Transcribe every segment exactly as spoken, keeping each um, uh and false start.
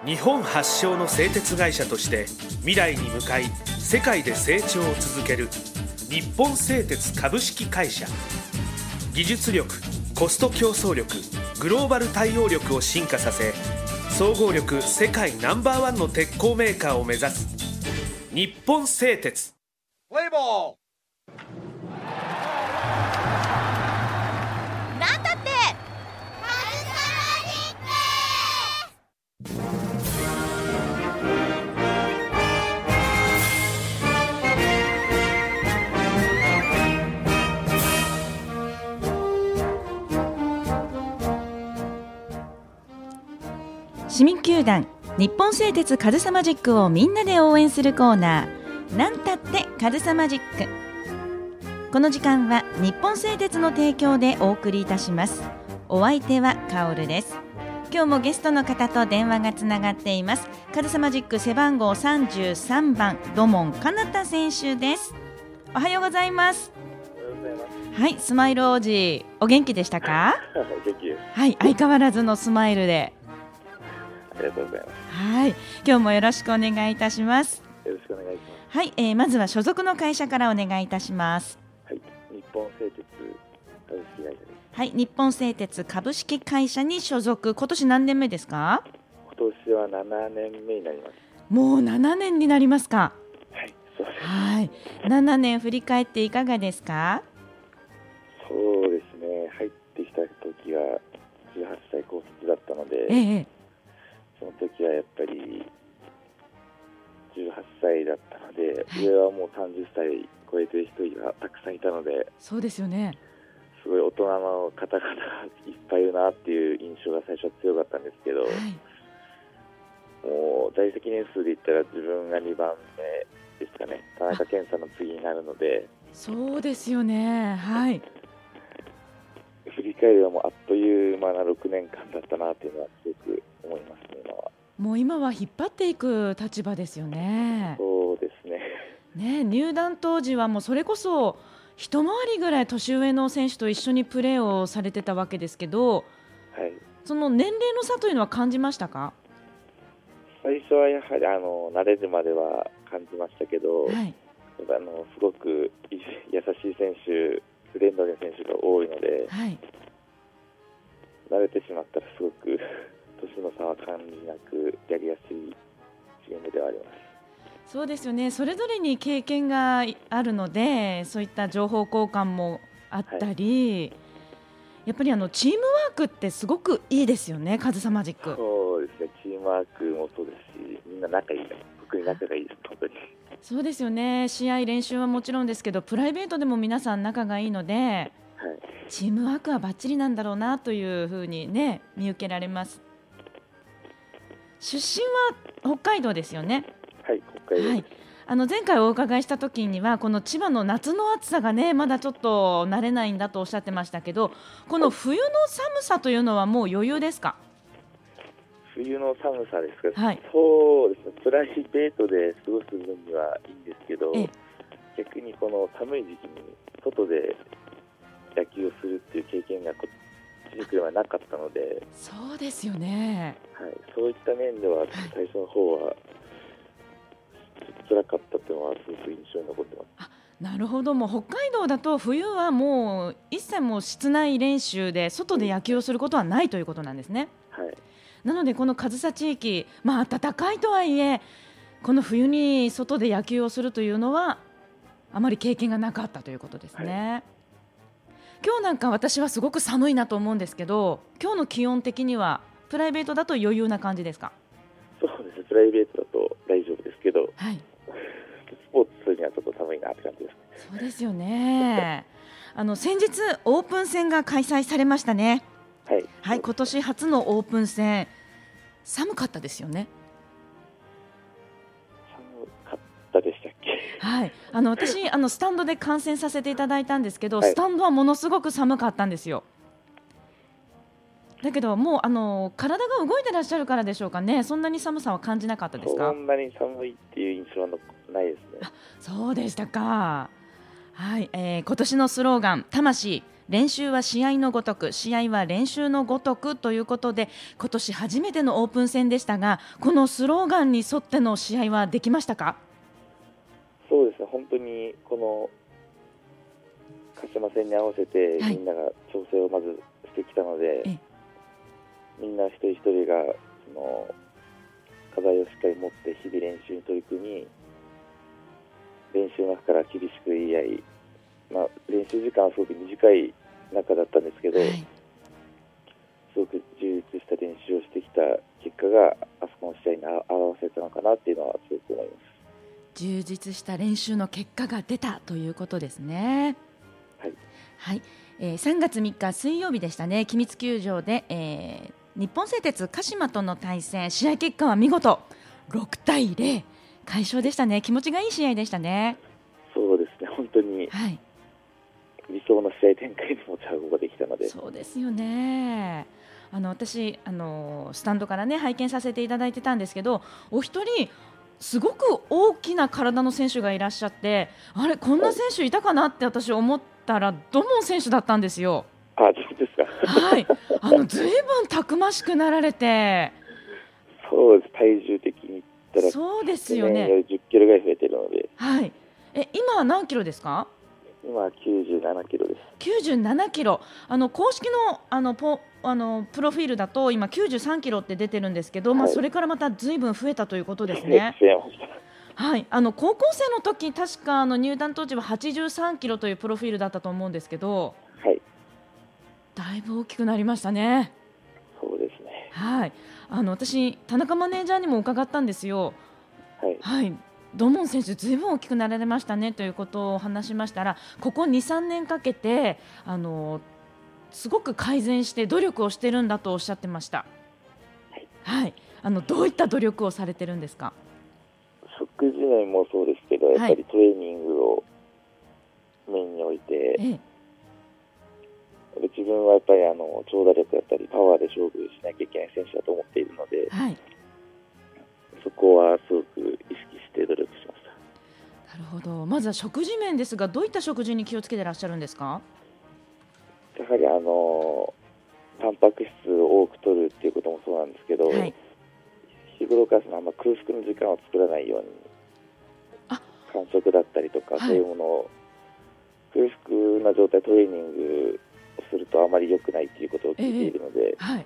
日本発祥の製鉄会社として未来に向かい世界で成長を続ける日本製鉄株式会社。技術力、コスト競争力、グローバル対応力を進化させ、総合力世界ナンバーワンの鉄鋼メーカーを目指す日本製鉄。 プレイボール。 なんだって市民球団日本製鉄カズサマジックをみんなで応援するコーナー、なんたってカズサマジック。この時間は日本製鉄の提供でお送りいたします。お相手はカオルです。今日もゲストの方と電話がつながっています。カズサマジック背番号さんじゅうさんばん土門かなた選手です。おはようございます。 おはようございます。 はい、スマイル王子お元気でしたか？ 元気です。 はい、相変わらずのスマイルでありがとうございます。 はい、今日もよろしくお願いいたします。 よろしくお願いします。 はい、えー、まずは所属の会社からお願いいたします。 はい、日本製鉄株式会社です。 はい、日本製鉄株式会社に所属。今年何年目ですか？ 今年はななねんめになります。 もうななねんになりますか？ はい、そうです。 はい、ななねん振り返っていかがですか？ そうですね、入ってきた時はじゅうはっさい高卒だったので、 ええ、 その時はやっぱりじゅうはっさいだったので、はい、上はもうさんじゅっさい超えてる人がたくさんいたので、 そうですよね。 すごい大人の方々がいっぱいいるなっていう印象が最初は強かったんですけど、はい、もう在籍年数で言ったら自分がにばんめですかね。田中健さんの次になるので。 そうですよね。はい。 振り返ればもうあっという間なろくねんかんだったなというのはすごく思いますね。今はもう今は引っ張っていく立場ですよね。 そうですね。 ね、入団当時はもうそれこそ一回りぐらい年上の選手と一緒にプレーをされてたわけですけど、はい、その年齢の差というのは感じましたか？ 最初はやはりあの慣れるまでは感じましたけど、はい、あのすごく優しい選手、フレンドリーな選手が多いので、はい、慣れてしまったらすごく年の差は感じなくやりやすいチームではあります。 そうですよね。それぞれに経験があるので、そういった情報交換もあったり、はい、やっぱりあのチームワークってすごくいいですよね、カズサマジック。 そうですね、チームワークもそうですし、みんな仲いい、特に仲がいいです、本当に。 そうですよね。試合練習はもちろんですけど、プライベートでも皆さん仲がいいので、はい、チームワークはバッチリなんだろうなというふうにね、見受けられます。出身は北海道ですよね。 はい、北海道です。はい、 あの前回お伺いした時にはこの千葉の夏の暑さがねまだちょっと慣れないんだとおっしゃってましたけど、この冬の寒さというのはもう余裕ですか？ 冬の寒さですか？ はい、 そうですね、プライベートで過ごす分にはいいんですけど、逆にこの寒い時期に外で野球をするっていう経験がこっちに来るまでなかったので。 そうですよね。 はい、そういった面では最初の方は辛かったというのはすごく印象に残ってます。 あ、なるほど。もう北海道だと冬はもう一切もう室内練習で外で野球をすることはないということなんですね。 はい、 なのでこの上総地域、まあ、暖かいとはいえこの冬に外で野球をするというのはあまり経験がなかったということですね。はい、今日なんか私はすごく寒いなと思うんですけど、今日の気温的にはプライベートだと余裕な感じですか？ そうですね、プライベートだと大丈夫ですけど、はい、スポーツにはちょっと寒いなって感じです。 そうですよね。あの先日オープン戦が開催されましたね。はい、はい、今年初のオープン戦、寒かったですよね。 寒かったでしたっけ？ はい、あの私あのスタンドで観戦させていただいたんですけど、はい、スタンドはものすごく寒かったんですよ。だけどもうあの体が動いてらっしゃるからでしょうかね、そんなに寒さは感じなかったですか？ そんなに寒いっていう印象はないですね。 あ、そうでしたか。はい、えー、今年のスローガン魂練習は試合のごとく、試合は練習のごとくということで、今年初めてのオープン戦でしたが、このスローガンに沿っての試合はできましたか？ そうですね、本当にこの鹿島戦に合わせてみんなが調整をまずしてきたので、はい、みんな一人一人がその課題をしっかり持って日々練習に取り組み、練習の中から厳しく言い合い、まあ、練習時間はすごく短い中だったんですけど、はい、すごく充実した練習をしてきた結果があそこの試合に表せたのかなっていうのはすごく思います。 充実した練習の結果が出たということですね。 はい、 はいえー、さんがつみっか水曜日でしたね。君津球場で、えー、日本製鉄鹿島との対戦、試合結果は見事ろくたいゼロ快勝でしたね。気持ちがいい試合でしたね。 そうですね、本当に理想の試合展開に持ち運ばできたので。 そうですよね。あの私あのスタンドからね拝見させていただいてたんですけど、お一人すごく大きな体の選手がいらっしゃって、あれこんな選手いたかなって私思ったら土門選手だったんですよ。 あ、そうですか。 はい、あのずいぶんたくましくなられて。 そうです、体重的に言ったらそうですよね、 じゅっキロぐらい増えてるので。 はい、え今は何キロですか？ 今はきゅうじゅうななキロです。 きゅうじゅうななキロ、あの公式のあのポあのプロフィールだと今きゅうじゅうさんキロって出てるんですけど、はい、まあ、それからまたずいぶん増えたということですね。はい、あの高校生の時確かあの入団当時ははちじゅうさんキロというプロフィールだったと思うんですけど、 はい、 だいぶ大きくなりましたね。 そうですね。 はい、あの私田中マネージャーにも伺ったんですよ。 はい、 はい、土門選手ずいぶん大きくなられましたねということを話しましたら、ここ にさんねんかけてあのすごく改善して努力をしてるんだとおっしゃってました。はい、はい、あのどういった努力をされてるんですか？ 食事面もそうですけど、やっぱりトレーニングをメインに置いて、はい、自分はやっぱりあの長打力だったりパワーで勝負しなきゃいけない選手だと思っているので、はい、そこはすごく意識して努力しました。 なるほど。まずは食事面ですが、どういった食事に気をつけていらっしゃるんですか？ やはりあのタンパク質を多く取るっていうこともそうなんですけど、はい、日頃からそのあんま空腹の時間を作らないように、あ間食だったりとか、はい、そういうものを空腹な状態トレーニングをするとあまり良くないということを聞いているので、えーはい、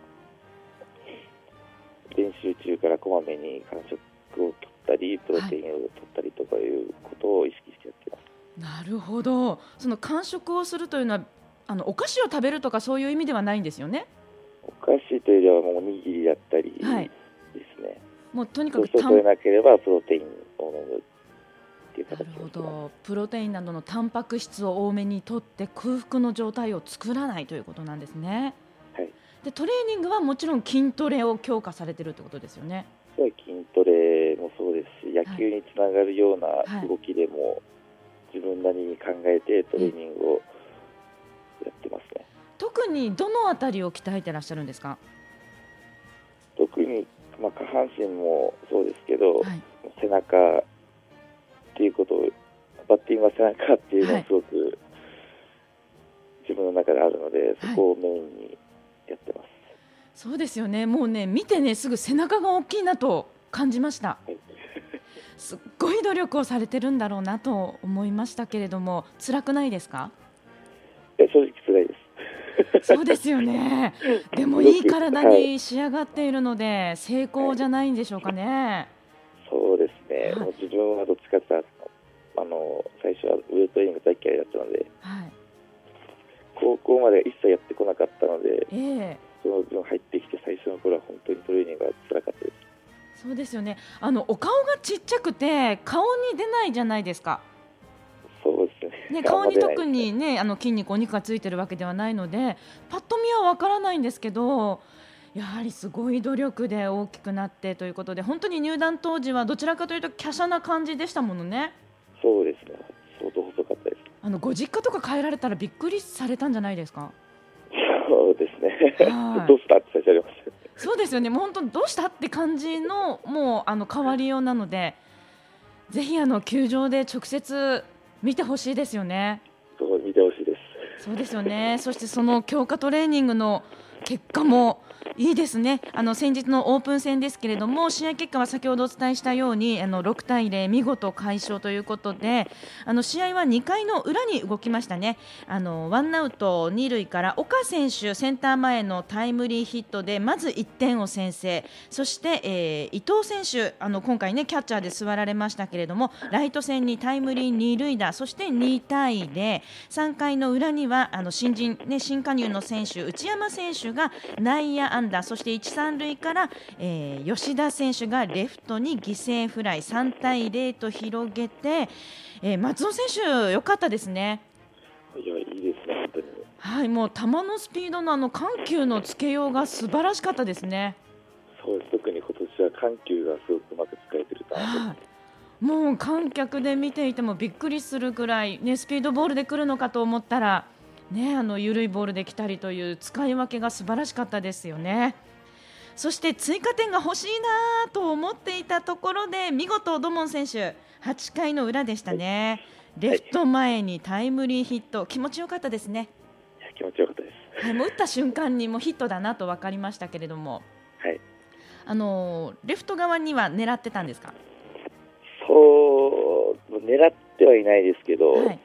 練習中からこまめに間食を取ったりプロテインを取ったりとかいうことを意識してやってます。 はい、なるほど。その間食をするというのはあのお菓子を食べるとかそういう意味ではないんですよね？ お菓子というよりはもうおにぎりだったりですね、はい、 もうとにかくそう取れなければプロテインを飲むっていう形です。 なるほど。プロテインなどのタンパク質を多めにとって空腹の状態を作らないということなんですね。 はい、 でトレーニングはもちろん筋トレを強化されているということですよね。 筋トレもそうですし、野球につながるような動きでも、はい、自分なりに考えてトレーニングをやってますね。 特にどのあたりを鍛えてらっしゃるんですか？ 特に、まあ、下半身もそうですけど、はい、背中っていうことを、バッティングは背中っていうのがすごく自分の中であるので、はい、そこをメインにやってます。 そうですよね。もうね見てねすぐ背中が大きいなと感じました。はい、すっごい努力をされてるんだろうなと思いましたけれども、辛くないですか？ 正直辛いです。 そうですよね。でもいい体に仕上がっているので、はい、成功じゃないんでしょうかね。 そうですね、はい、もう自分はどっちかというとあの最初はウェイトトレーニング大嫌いだったので、はい、高校まで一切やってこなかったので、えー、その分入ってきて最初の頃は本当にトレーニングが辛かったです。 そうですよね。あのお顔がちっちゃくて顔に出ないじゃないですか。 そうですね。 ね、顔に特に、ね、あの筋肉お肉がついてるわけではないのでパッと見はわからないんですけど、やはりすごい努力で大きくなってということで、本当に入団当時はどちらかというと華奢な感じでしたものね。 そうですね、相当細かったです。 あのご実家とか帰られたらびっくりされたんじゃないですか？ そうですね、はい、どうしたって最初ありました。 そうですよね。もう本当どうしたって感じのもうあの変わりようなので、ぜひあの球場で直接見てほしいですよね。 そう見てほしいです。 そうですよね。そしてその強化トレーニングの結果もいいですね。あの先日のオープン戦ですけれども、試合結果は先ほどお伝えしたようにあのろくたいゼロ見事快勝ということで、あの試合はにかいの裏に動きましたね。あのワンアウトに塁から岡選手センター前のタイムリーヒットでまずいってんを先制。そして、えー、伊藤選手、あの今回ねキャッチャーで座られましたけれども、ライト線にタイムリーに塁打、そしてにたいゼロ、さんかいの裏にはあの新人、ね、新加入の選手内山選手が内野安打、そしていち、さん塁から、えー、吉田選手がレフトに犠牲フライ、さんたいゼロと広げて、えー、松尾選手良かったですね。 いや、いいですね、本当に。 はい、もう球のスピードのあの緩急のつけようが素晴らしかったですね。 そうです。特に今年は緩急がすごくうまく使えてると思います。 はい、もう観客で見ていてもびっくりするぐらい、ね、スピードボールで来るのかと思ったら、ね、あの緩いボールで来たりという使い分けが素晴らしかったですよね。そして追加点が欲しいなと思っていたところで見事土門選手はちかいの裏でしたね、はい、レフト前にタイムリーヒット、気持ちよかったですね。 いや、気持ちよかったです、 はい、もう打った瞬間にもうヒットだなと分かりましたけれども、 はい、あのレフト側には狙ってたんですか？ そう狙ってはいないですけど、はい、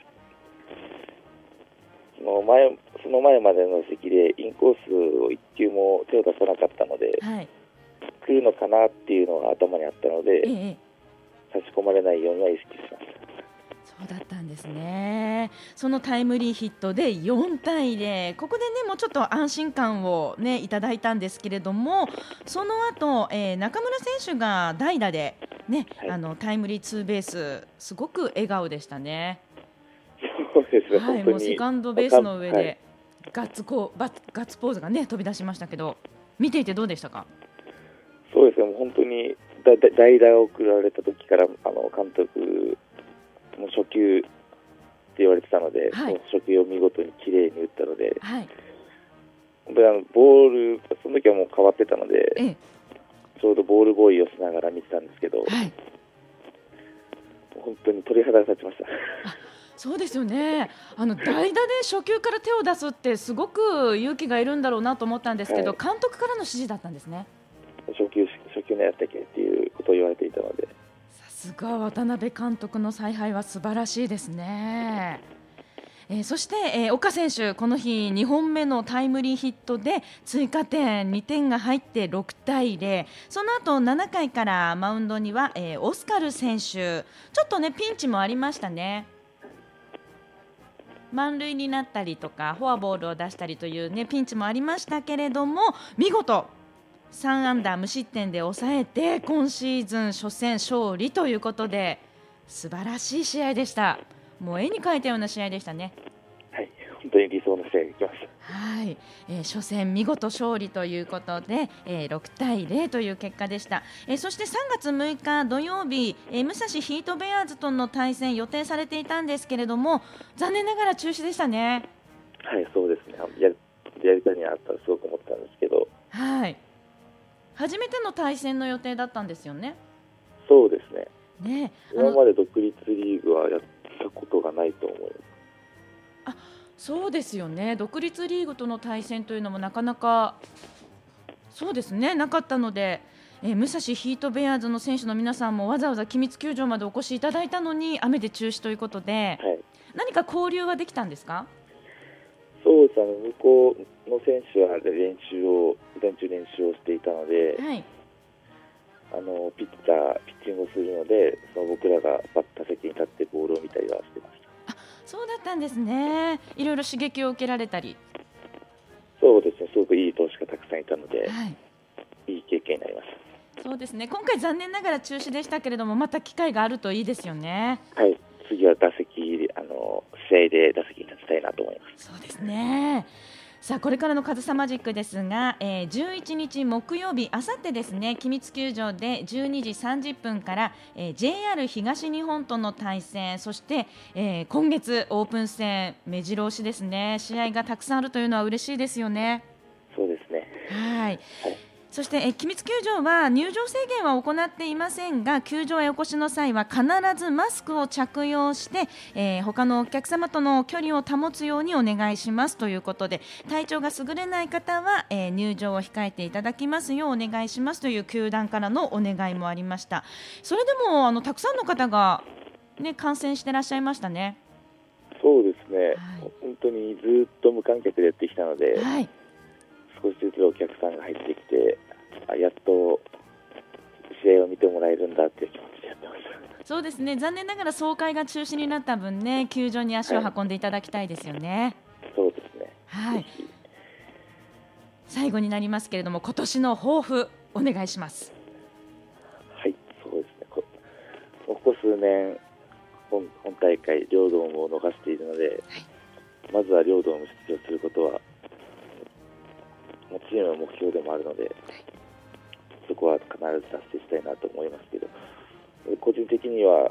その前その前までの席でインコースをいっきゅうも手を出さなかったので、はい、来るのかなっていうのが頭にあったので、ええ、差し込まれないようには意識しました。 そうだったんですね。そのタイムリーヒットでよんたいゼロ、ここでねもうちょっと安心感をねいただいたんですけれども、その後、えー、中村選手が代打でね、はい、あのタイムリーツーベース、すごく笑顔でしたね。 そうですね、 はい、もうセカンドベースの上で、はい、ガッツこうバッガッツポーズがね飛び出しましたけど、見ていてどうでしたか？ そうですね、もう本当にだだ代打を送られた時からあの監督も初球って言われてたので、はい、初球を見事に綺麗に打ったので、はい、本当にあのボールその時はもう変わってたので、ええ、ちょうどボールボーイをしながら見てたんですけど、はい、本当に鳥肌が立ちました。 そうですよね。あの代打で初球から手を出すってすごく勇気がいるんだろうなと思ったんですけど、はい、監督からの指示だったんですね。 初球初球のやったっけっていうことを言われていたので、 さすが渡辺監督の采配は素晴らしいですね。えー、そして、えー、岡選手、この日にほんめのタイムリーヒットで追加点にてんが入ってろくたいゼロ、その後ななかいからマウンドには、えー、オスカル選手、ちょっとねピンチもありましたね。満塁になったりとかフォアボールを出したりという、ね、ピンチもありましたけれども、見事さんあんだ無失点で抑えて今シーズン初戦勝利ということで、素晴らしい試合でした。もう絵に描いたような試合でしたね。 はい、本当に理想の試合ができました。 はい、えー、初戦見事勝利ということで、えー、ろくたいゼロという結果でした。えー、そしてさんがつむいか土曜日、えー、武蔵ヒートベアーズとの対戦予定されていたんですけれども、残念ながら中止でしたね。 はい、そうですね。やり、やりたいにあったらすごく思ったんですけど、 はい、初めての対戦の予定だったんですよね。 そうですね。 ね、 今まで独立リーグはやったことがないと思います。 あ、そうですよね。独立リーグとの対戦というのもなかなかそうですねなかったので、えー、武蔵ヒートベアーズの選手の皆さんもわざわざ君津球場までお越しいただいたのに雨で中止ということで、はい、何か交流はできたんですか？ そうです、あの向こうの選手は練習を午前中練習をしていたので、はい、あのピッチャーピッチングをするので、その僕らがバッター席に立ってボールを見たりはしてました。 あ、そうだったんですね。いろいろ刺激を受けられたり。 そうですね、すごくいい投手がたくさんいたので、はい、いい経験になりました。 そうですね、今回残念ながら中止でしたけれども、また機会があるといいですよね。 はい、次は打席あの試合で打席に立ちたいなと思います。 そうですね。さあこれからのカズサマジックですが、えー、じゅういちにち木曜日、あさってですね、君津球場でじゅうにじさんじゅっぷんから、えー、ジェイアール 東日本との対戦、そして、えー、今月オープン戦目白押しですね。試合がたくさんあるというのは嬉しいですよね。 そうですね。 はい、はい、 そしてえ君津球場は入場制限は行っていませんが、球場へお越しの際は必ずマスクを着用して、えー、他のお客様との距離を保つようにお願いしますということで、体調が優れない方は、えー、入場を控えていただきますようお願いしますという球団からのお願いもありました。それでもあのたくさんの方が、ね、観戦してらっしゃいましたね。 そうですね、はい、本当にずっと無観客でやってきたので、はい、少しずつお客さんが入ってきて、あやっと試合を見てもらえるんだっていう気持ちでやってました。 そうですね、残念ながら総会が中止になった分ね、球場に足を運んでいただきたいですよね。 はい、そうですね、 はい、最後になりますけれども、今年の抱負お願いします。 はい、そうですね、 こ, ここ数年 本, 本大会両ドームを逃しているので、はい、まずは両ドーム出場することはチームの目標でもあるので、はい、そこは必ず達成したいなと思いますけど、個人的には、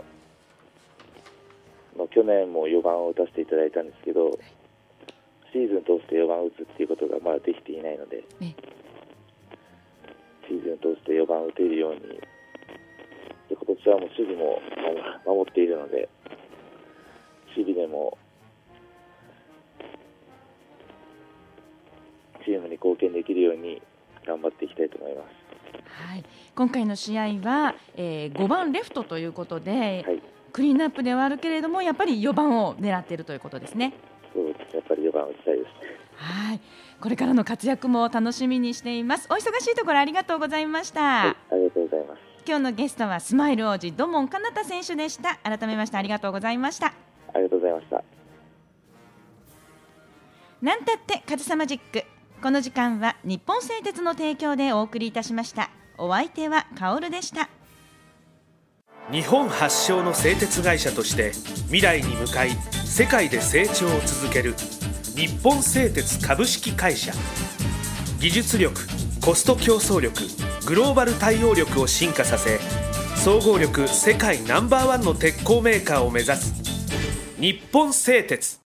まあ、去年もよばんを打たせていただいたんですけど、はい、シーズン通してよばんを打つっていうことがまだできていないので、ね、シーズン通してよばんを打てるように、で今年はもう守備も守っているので、守備でもチームに貢献できるように頑張っていきたいと思います。 はい、今回の試合は、えー、ごばんレフトということで、はい、クリーンアップではあるけれどもやっぱりよばんを狙っているということですね。 そうです、やっぱりよばんを打ちたいですね。 はい、これからの活躍も楽しみにしています。お忙しいところありがとうございました。 はい、ありがとうございます。 今日のゲストはスマイル王子土門奏太選手でした。改めましてありがとうございました。 ありがとうございました。 なんたってカズサマジック、この時間は日本製鉄の提供でお送りいたしました。お相手はカオルでした。 日本発祥の製鉄会社として未来に向かい世界で成長を続ける日本製鉄株式会社。技術力、コスト競争力、グローバル対応力を進化させ、総合力世界ナンバーワンの鉄鋼メーカーを目指す日本製鉄。